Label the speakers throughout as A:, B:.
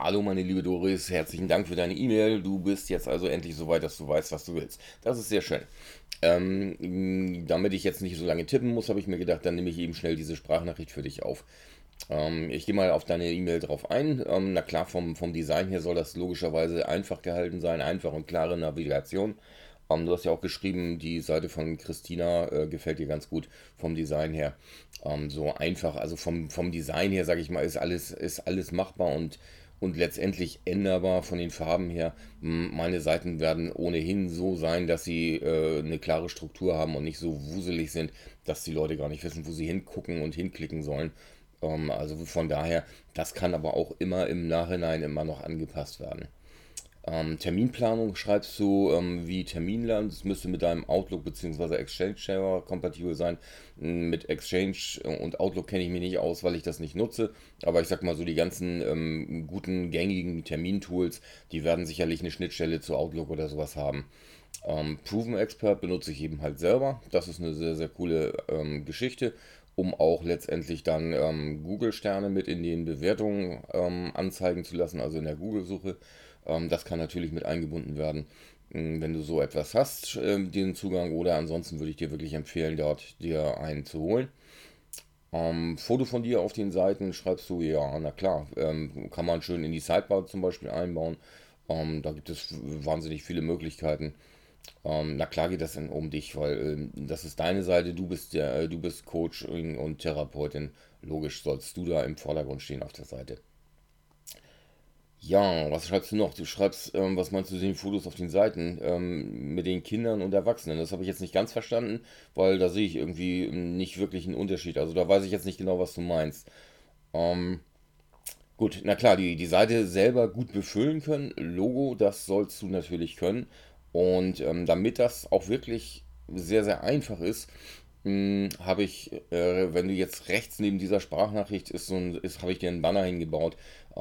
A: Hallo meine liebe Doris, herzlichen Dank für deine E-Mail. Du bist jetzt also endlich so weit, dass du weißt, was du willst. Das ist sehr schön. Damit ich jetzt nicht so lange tippen muss, habe ich mir gedacht, dann nehme ich eben schnell diese Sprachnachricht für dich auf. Ich gehe mal auf deine E-Mail drauf ein. Na klar, vom Design her soll das logischerweise einfach gehalten sein, einfach und klare Navigation. Du hast ja auch geschrieben, die Seite von Christina gefällt dir ganz gut vom Design her. So einfach, also vom Design her, sage ich mal, ist alles machbar und letztendlich änderbar von den Farben her. Meine Seiten werden ohnehin so sein, dass sie eine klare Struktur haben und nicht so wuselig sind, dass die Leute gar nicht wissen, wo sie hingucken und hinklicken sollen. Also von daher, das kann aber auch immer im Nachhinein immer noch angepasst werden. Terminplanung schreibst du wie Terminland. Das müsste mit deinem Outlook bzw. Exchange Server kompatibel sein. Mit Exchange und Outlook kenne ich mich nicht aus, weil ich das nicht nutze. Aber ich sag mal so, die ganzen guten, gängigen Termintools, die werden sicherlich eine Schnittstelle zu Outlook oder sowas haben. Proven Expert benutze ich eben halt selber. Das ist eine sehr, sehr coole Geschichte, um auch letztendlich dann Google-Sterne mit in den Bewertungen anzeigen zu lassen, also in der Google-Suche. Das kann natürlich mit eingebunden werden, wenn du so etwas hast, den Zugang. Oder ansonsten würde ich dir wirklich empfehlen, dort dir einen zu holen. Foto von dir auf den Seiten schreibst du, ja, na klar, kann man schön in die Sidebar zum Beispiel einbauen. Da gibt es wahnsinnig viele Möglichkeiten. Na klar geht das dann um dich, weil das ist deine Seite, du bist Coach und Therapeutin. Logisch sollst du da im Vordergrund stehen auf der Seite. Ja, was schreibst du noch? Du schreibst, was meinst du, den Fotos auf den Seiten mit den Kindern und Erwachsenen? Das habe ich jetzt nicht ganz verstanden, weil da sehe ich irgendwie nicht wirklich einen Unterschied. Also da weiß ich jetzt nicht genau, was du meinst. Ähm, gut, na klar, die Seite selber gut befüllen können. Logo, das sollst du natürlich können. Und damit das auch wirklich sehr, sehr einfach ist, habe ich, wenn du jetzt rechts neben dieser Sprachnachricht habe ich dir einen Banner hingebaut.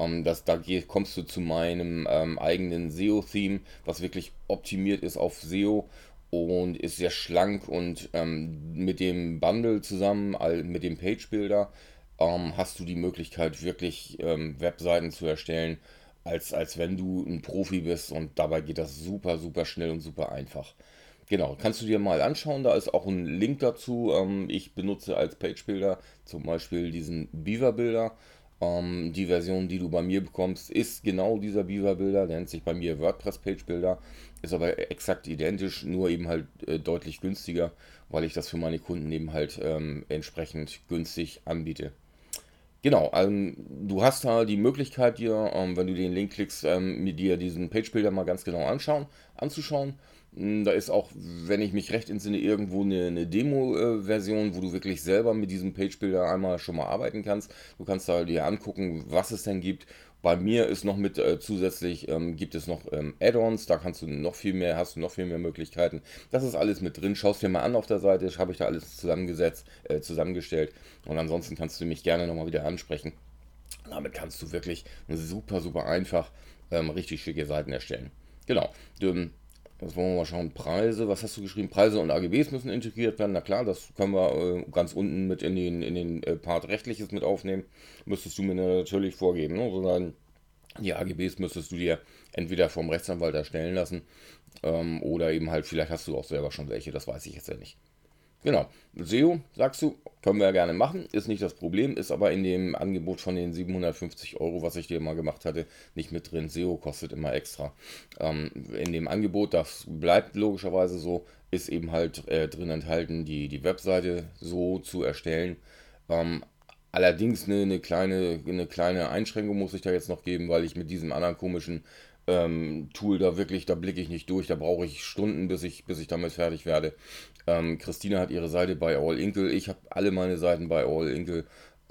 A: Kommst du zu meinem eigenen SEO-Theme, was wirklich optimiert ist auf SEO und ist sehr schlank und mit dem Bundle zusammen, mit dem Page-Builder, hast du die Möglichkeit, wirklich Webseiten zu erstellen, als wenn du ein Profi bist und dabei geht das super, super schnell und super einfach. Genau, kannst du dir mal anschauen, da ist auch ein Link dazu. Ich benutze als Page-Builder zum Beispiel diesen Beaver-Builder. Die Version, die du bei mir bekommst, ist genau dieser Beaver-Builder, der nennt sich bei mir WordPress Page-Builder, ist aber exakt identisch, nur eben halt deutlich günstiger, weil ich das für meine Kunden eben halt entsprechend günstig anbiete. Genau, du hast da die Möglichkeit, dir, wenn du den Link klickst, mit dir diesen Page-Builder mal ganz genau anzuschauen. Da ist auch, wenn ich mich recht entsinne, irgendwo eine Demo-Version, wo du wirklich selber mit diesem Page-Builder einmal schon mal arbeiten kannst. Du kannst da dir angucken, was es denn gibt. Bei mir ist noch mit zusätzlich gibt es noch Add-ons, da kannst du noch viel mehr, hast du noch viel mehr Möglichkeiten. Das ist alles mit drin. Schau es dir mal an auf der Seite, habe ich da alles zusammengestellt. Und ansonsten kannst du mich gerne nochmal wieder ansprechen. Damit kannst du wirklich super, super einfach richtig schicke Seiten erstellen. Genau. Jetzt wollen wir mal schauen. Preise, was hast du geschrieben? Preise und AGBs müssen integriert werden. Na klar, das können wir ganz unten mit in den Part Rechtliches mit aufnehmen. Müsstest du mir natürlich vorgeben. Ne? Sondern die AGBs müsstest du dir entweder vom Rechtsanwalt erstellen lassen oder eben halt, vielleicht hast du auch selber schon welche, das weiß ich jetzt ja nicht. Genau. SEO, sagst du, können wir ja gerne machen, ist nicht das Problem, ist aber in dem Angebot von den 750 Euro, was ich dir mal gemacht hatte, nicht mit drin. SEO kostet immer extra. In dem Angebot, das bleibt logischerweise so, ist eben halt drin enthalten, die Webseite so zu erstellen. Ähm, Allerdings eine kleine Einschränkung muss ich da jetzt noch geben, weil ich mit diesem anderen komischen Tool da wirklich, da blicke ich nicht durch, da brauche ich Stunden, bis ich damit fertig werde. Christina hat ihre Seite bei All Inkle, ich habe alle meine Seiten bei All Inkle.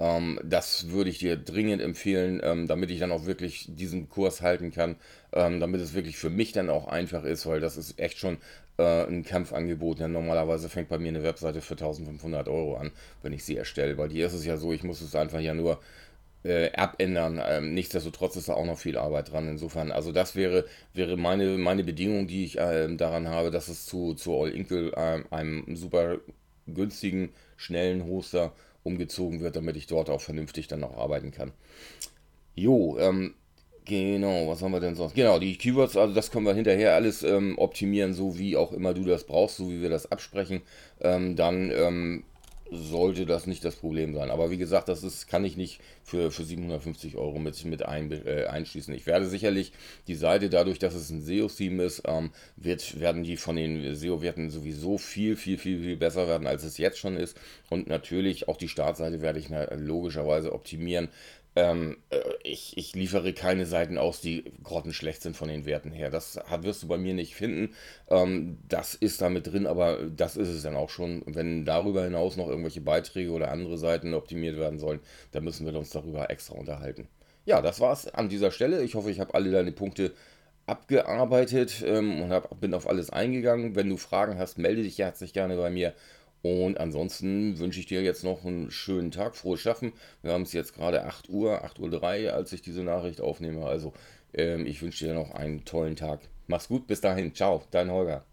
A: Das würde ich dir dringend empfehlen, damit ich dann auch wirklich diesen Kurs halten kann, damit es wirklich für mich dann auch einfach ist, weil das ist echt schon ein Kampfangebot. Denn normalerweise fängt bei mir eine Webseite für 1500 Euro an, wenn ich sie erstelle. Weil hier ist es ja so, ich muss es einfach ja nur abändern. Nichtsdestotrotz ist da auch noch viel Arbeit dran. Insofern, also das wäre meine Bedingung, die ich daran habe, dass es zu All Inkle, einem super günstigen, schnellen Hoster umgezogen wird, damit ich dort auch vernünftig dann auch arbeiten kann. Jo, Genau, was haben wir denn sonst? Genau, die Keywords, also das können wir hinterher alles optimieren, so wie auch immer du das brauchst, so wie wir das absprechen. Dann sollte das nicht das Problem sein. Aber wie gesagt, das ist, kann ich nicht für 750 Euro einschließen. Ich werde sicherlich die Seite, dadurch, dass es ein SEO-Theme ist, werden die von den SEO-Werten sowieso viel besser werden, als es jetzt schon ist. Und natürlich auch die Startseite werde ich logischerweise optimieren. Ich liefere keine Seiten aus, die grottenschlecht sind von den Werten her. Wirst du bei mir nicht finden. Das ist da mit drin, aber das ist es dann auch schon. Wenn darüber hinaus noch irgendwelche Beiträge oder andere Seiten optimiert werden sollen, dann müssen wir uns darüber extra unterhalten. Ja, das war's an dieser Stelle. Ich hoffe, ich habe alle deine Punkte abgearbeitet und bin auf alles eingegangen. Wenn du Fragen hast, melde dich herzlich gerne bei mir. Und ansonsten wünsche ich dir jetzt noch einen schönen Tag, frohes Schaffen. Wir haben es jetzt gerade 8 Uhr 3, als ich diese Nachricht aufnehme. Also ich wünsche dir noch einen tollen Tag. Mach's gut, bis dahin. Ciao, dein Holger.